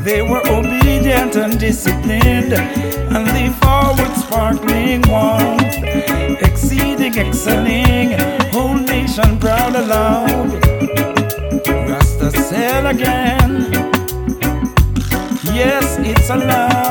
They were obedient and disciplined, and the forward sparkling warmth, exceeding, excelling, whole nation proud aloud. Rasta said again, yes, it's allowed.